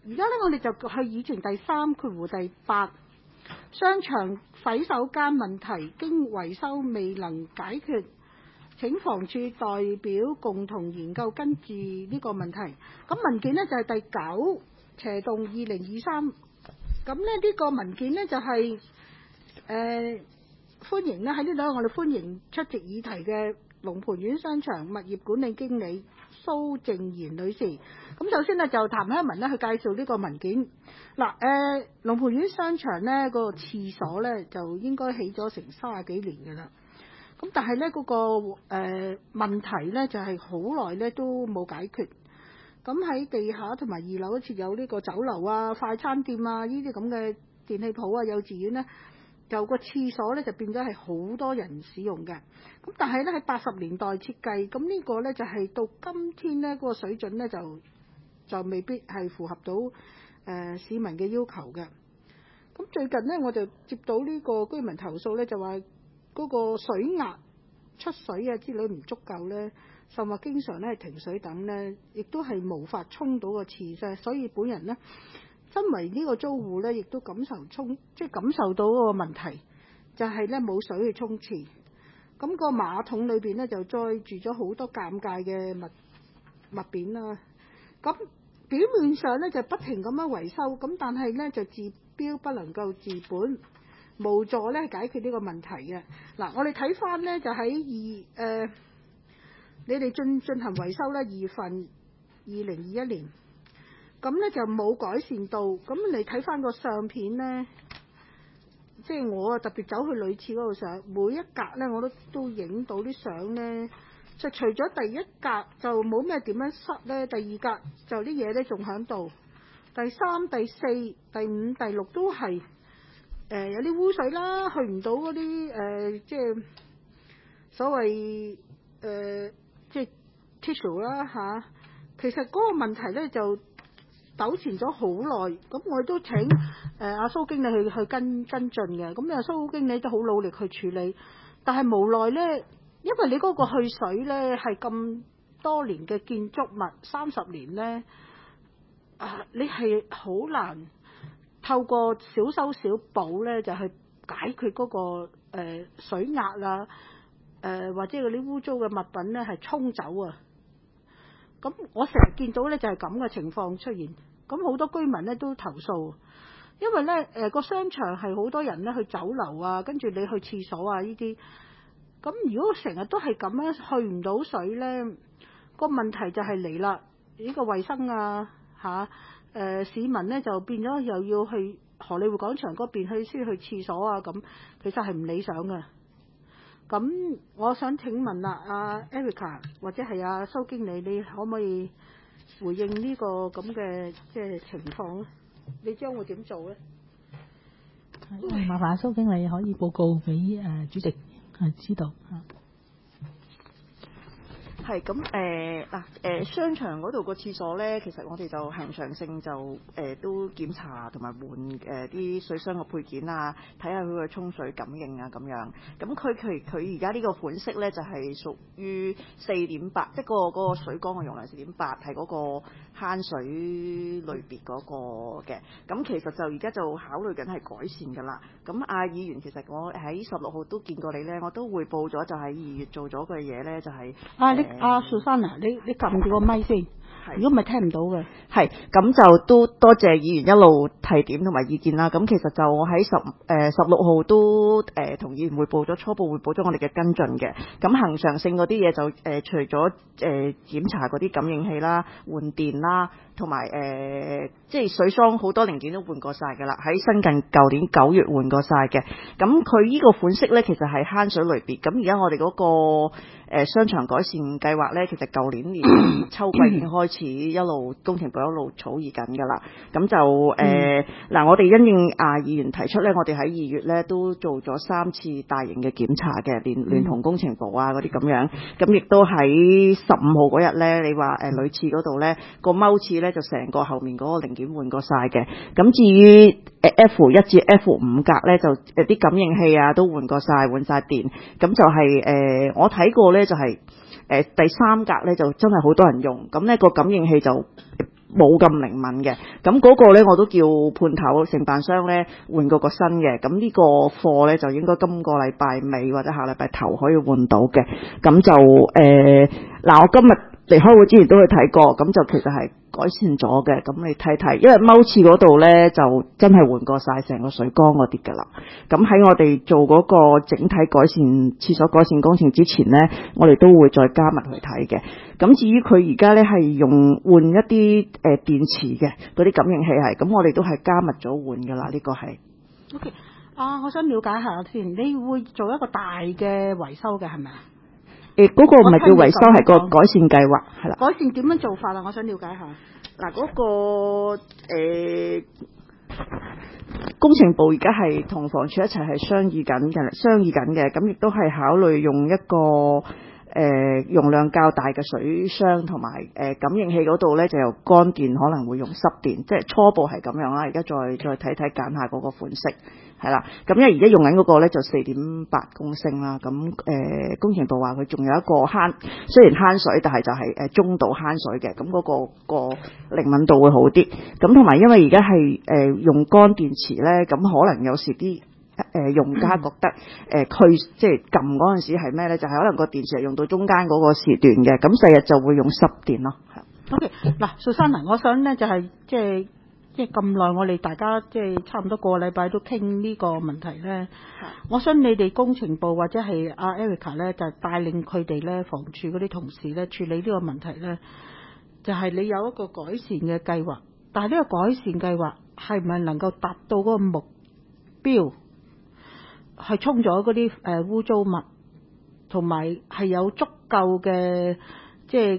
而家咧我哋就去議程第3括弧第8，商場洗手間問題經維修未能解決，請房署代表共同研究跟住呢個問題。咁文件呢就係第9/2023，咁呢個文件呢就係歡迎呢喺呢度，我哋歡迎出席議題嘅龍蟠苑商場物業管理經理蘇靜賢女士。咁首先呢，就譚香文呢去介紹呢個文件。嗱，龍蟠苑商場呢個廁所呢，就應該起咗成30幾年㗎啦。咁但係呢嗰個問題呢，就係好耐呢都冇解決。咁喺地下同埋2樓設有呢個酒樓啊、快餐店啊、呢啲咁嘅電器鋪啊、幼稚園呢，就個廁所呢就變咗係好多人使用嘅。咁但係呢喺80年代設計，咁呢個呢就係到今天呢嗰個水準呢就未必係符合到市民嘅要求嘅。咁最近呢，我就接到呢個居民投訴呢，就話嗰個水壓出水啊之類唔足夠呢，甚或經常呢係停水等呢，亦都係無法沖到個廁啫。所以本人呢，身為呢個租戶呢，亦都感受到嗰個問題，就係呢冇水去沖廁。咁個馬桶裏邊呢，就載住咗好多尷尬嘅物件啦。咁表面上呢，就不停咁樣維修，咁但係呢，就治標不能夠治本，無助呢解決呢個問題嘅。嗱，我哋睇翻呢，就喺你哋進行維修呢，2月份2021年，咁呢就冇改善到。咁你睇翻個相片呢，即係我特別走去女廁嗰度上，每一格呢我都影到啲相呢。就除咗第1格就冇咩點樣塞呢，第2格就啲嘢呢仲喺度，第3、第4、第5、第6都係有啲污水啦，去唔到嗰啲即係所謂即係 tissue 啦嚇。其實嗰個問題呢就糾纏咗好耐，咁我都請阿蘇經理去跟進嘅。咁蘇經理都好努力去處理，但係無奈呢。因為你嗰個去水呢係咁多年嘅建築物，30年呢，你係好難透過小修小補呢就去解決嗰個水壓啦，或者嗰啲污糟嘅物品呢係沖走啊。咁我成日見到呢就係咁嘅情況出現，咁好多居民呢都投訴，因為呢個商場係好多人呢去酒樓啊，跟住你去廁所啊呢啲。咁如果成日都係咁樣去唔到水呢，個問題就係嚟啦。呢個衛生啊市民呢就變咗又要去荷里活廣場嗰邊先去廁所啊，咁其實係唔理想嘅。咁我想請問啦，阿 Erica 或者係阿蘇經理，你可唔可以回應呢個咁嘅即係情況咧？你將會點做呢？ 麻煩蘇經理可以報告俾主席知道嚇。 係咁商場嗰度個廁所咧，其實我哋就恆常性就都檢查同埋換啲水箱嘅配件啊，睇下佢嘅沖水感應啊咁樣。咁佢而家呢個款式咧就係屬於4.8，即係嗰個水缸嘅容量4.8，係嗰個慳水類別嗰個嘅。咁其實就而家就考慮緊係改善㗎啦。咁議員其實我喺16號都見過你咧，我都匯報咗就喺2月做咗嘅嘢咧，就係 Susanna， 你撳住個咪先，如果唔係聽唔到嘅。 係，咁就都多謝議員一路提點同埋意見啦。咁其實就我喺16號都同議員匯報咗初步匯報咗我哋嘅跟進嘅。咁恆常性嗰啲嘢就除咗檢查嗰啲感應器啦、換電啦，同埋即係水箱好多零件都換過晒㗎啦。喺新近舊年9月換過晒嘅。咁佢呢個款式咧，其實係慳水類別。咁而家我哋嗰個商場改善計劃咧，其實舊年秋季已經開始一路工程部一路草擬緊㗎啦。咁就嗱，我哋因應議員提出咧，我哋喺2月咧都做咗3次大型嘅檢查嘅，聯同工程部啊嗰啲咁樣。咁亦都喺15號嗰日咧，你話女廁嗰度咧個踎廁咧就成個後面嗰個零件換過晒嘅。咁至於F1至 F5 格咧，就啲感應器啊都換過晒，換晒電。咁就係我睇過咧就係第3格咧就真係好多人用，咁呢個感應器就冇咁靈敏嘅。咁嗰個咧我都叫判頭承辦商咧換過個新嘅。咁呢個貨咧就應該今個禮拜尾或者下禮拜頭可以換到嘅。咁就嗱，我今日嚟開會之前都去睇過，咁就其實係改善咗嘅。咁你睇睇，因為踎廁嗰度咧就真係換過晒成個水缸嗰啲㗎啦。咁喺我哋做嗰個整體改善廁所改善工程之前咧，我哋都會再加密去睇嘅。咁至於佢而家咧係用換一啲電池嘅嗰啲感應器係，咁我哋都係加密咗換㗎啦。呢個係。 OK，我想了解下先，你會做一個大嘅維修嘅係咪啊？ 嗰個唔係叫維修，係個改善計劃，係啦。 改善點樣做法啊？我想了解下。嗱，嗰個工程部而家係同房署一齊係商議緊嘅，咁亦都係考慮用一個容量較大嘅水箱同埋感應器嗰度咧，就由乾電可能會用濕電，即係初步係咁樣啦。而家再睇睇揀下嗰個款式係啦。咁因為而家用緊嗰個咧就4.8公升啦。咁工程部話佢仲有一個雖然慳水，但係就係中度慳水嘅。咁嗰個靈敏度會好啲。咁同埋因為而家係用乾電池咧，咁可能有時啲用家覺得即係撳嗰陣時係咩咧？就係可能個電池係用到中間嗰個時段嘅，咁第日就會用濕電咯。 OK， 嗱，Susanna，我想咧就係即係咁耐，我哋大家即係差唔多個禮拜都傾呢個問題咧。我想你哋工程部或者係阿 Erica 咧，就帶領佢哋咧房署嗰啲同事咧處理呢個問題咧，就係你有一個改善嘅計劃，但係呢個改善計劃係咪能夠達到嗰個目標？係沖咗嗰啲污糟物，同埋係有足夠嘅即係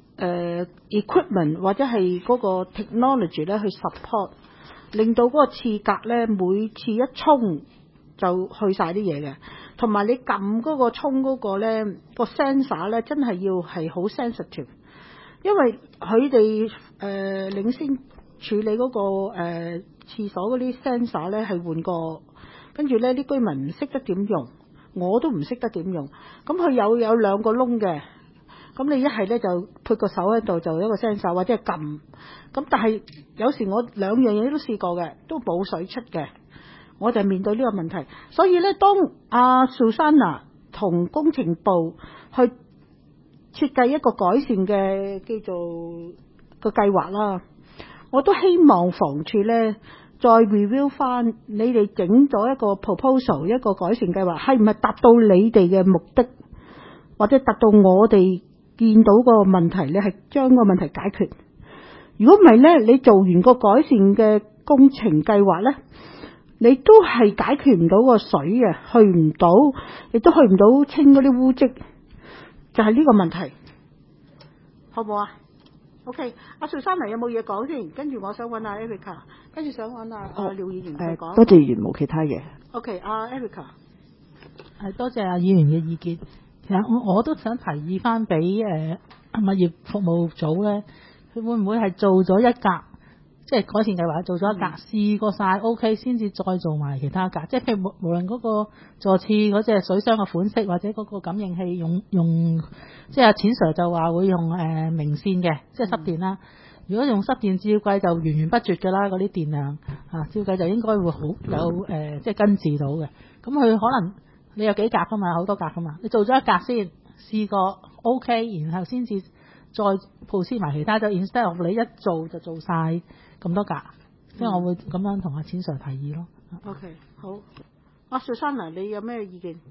equipment 或者係嗰個 technology 咧去 support， 令到嗰個廁格咧每次一沖就去晒啲嘢嘅，同埋你撳嗰個沖嗰個咧個 sensor 咧真係要係好 sensitive， 因為佢哋領先處理嗰個廁所嗰啲 sensor 咧係換過。跟住咧，啲居民唔識得點用，我都唔識得點用。咁佢有兩個窿嘅，咁你一係咧就配個手喺度，就一個 sensor 或者係撳。咁但係有時我兩樣嘢都試過嘅，都冇水出嘅。我就面對呢個問題，所以咧，當阿 Susanna 同工程部去設計一個改善嘅叫做個計劃啦，我都希望房署咧。再 review 翻你哋整咗一個 proposal 一個改善計劃，係唔係達到你哋嘅目的，或者達到我哋見到個問題咧，係將個問題解決。如果唔係咧，你做完個改善嘅工程計劃咧，你都係解決唔到個水啊，去唔到，亦都去唔到清嗰啲污漬，就係呢個問題，好唔好啊？OK， 阿Susanna有冇嘢講先？跟住我想揾阿 Erica， 跟住想揾阿廖議員再講。 多謝議員，冇其他嘢。 OK， 阿 Erica， 多謝阿議員嘅意見。其實我都想提議翻俾物業服務組咧，佢會唔會係做咗一格，即係改善計劃做咗一格，試過晒 OK 先至再做埋其他格，即係譬如無論嗰個座廁嗰隻水箱嘅款式，或者嗰個感應器用，即係阿錢 Sir 就話會用明線嘅，即係濕電啦。如果用濕電照計就源源不絕㗎啦，嗰啲電量照計就應該會好有即係根治到嘅。咁佢可能你有幾格㗎嘛，好多格㗎嘛，你做咗一格先試過 OK， 然後先至再 proceed 埋其他，就 instead of 你一做就做晒咁多格，即係我會咁樣同阿錢 Sir 提議咯。 OK， 好。阿 Susanna，你有咩意見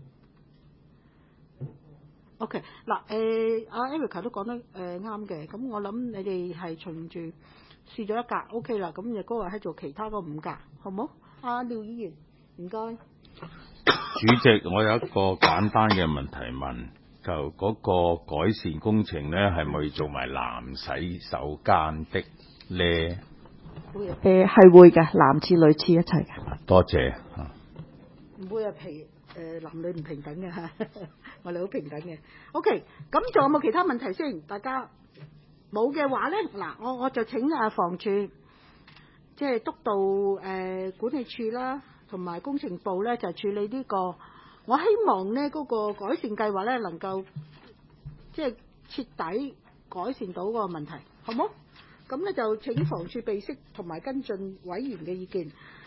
？OK， 嗱，阿 Erica 都講得啱嘅。咁我諗你哋係循住試咗一格 OK 啦，咁就嗰個喺做其他嗰5格，好唔好？阿廖議員，唔該。 主席，我有一個簡單嘅問題問，就嗰個改善工程咧，係咪做埋男洗手間的咧？ 係會嘅，男廁女廁一齊嘅。 多謝。 唔會男女唔平等嘅嚇，我哋好平等嘅。OK， 咁仲有冇其他問題先？大家冇嘅話咧，嗱，我就請房署即係督導管理處啦，同埋工程部咧就處理呢個。我希望咧嗰個改善計劃咧能夠即係徹底改善到個問題，好冇？ 咁咧就請房署備悉同埋跟進委員嘅意見。